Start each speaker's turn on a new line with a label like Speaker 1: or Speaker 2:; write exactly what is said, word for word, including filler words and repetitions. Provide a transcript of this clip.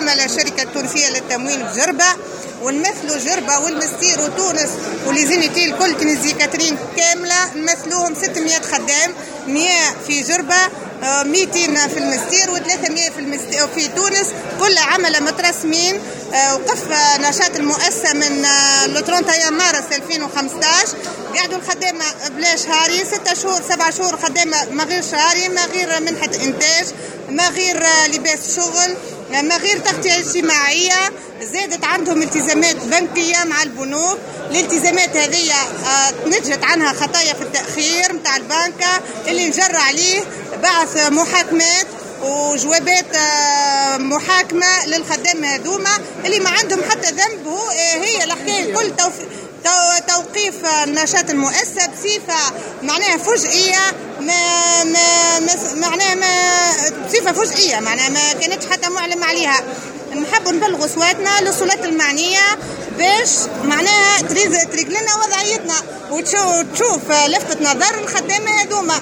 Speaker 1: الممولة الشركة التونسية للتموين بجربة، ونمثلوا جربة والمستير وتونس وليزينيتي الكل تونسي كاترين كاملة، نمثلوهم ستمائة خدام، مئة في جربة، مئتين في المستير وثلاثمائة في المستير في تونس، كل عمل مترسمين. وقف نشاط المؤسسة من ثلاثين مارس ألفين وخمسطاش. قاعدوا الخدامة بلا شهري، ستة شهور سبعة شهور خدامة ما غير شهري، ما غير منحة إنتاج، ما غير لباس شغل، ما غير تغطية اجتماعية. زادت عندهم التزامات بنكية مع البنوك. الالتزامات هذه نتجت عنها خطايا في التأخير متاع البنكة اللي نجر عليه بعث محاكمات وجوابات محاكمة للخدامة هذوما اللي ما عندهم حتى ذنب. هو هي الحكاية كل توقيف نشاط المؤسسة بصفة معناها فجئية، ما ما معناها ما بصفة فجئية، معناها ما كانتش حتى معلم عليها. نحب نبلغوا صواتنا للسلطات المعنية باش معناها تريد تريق لنا وضعيتنا وتشوف لفتة نظر الخدامة هذوما.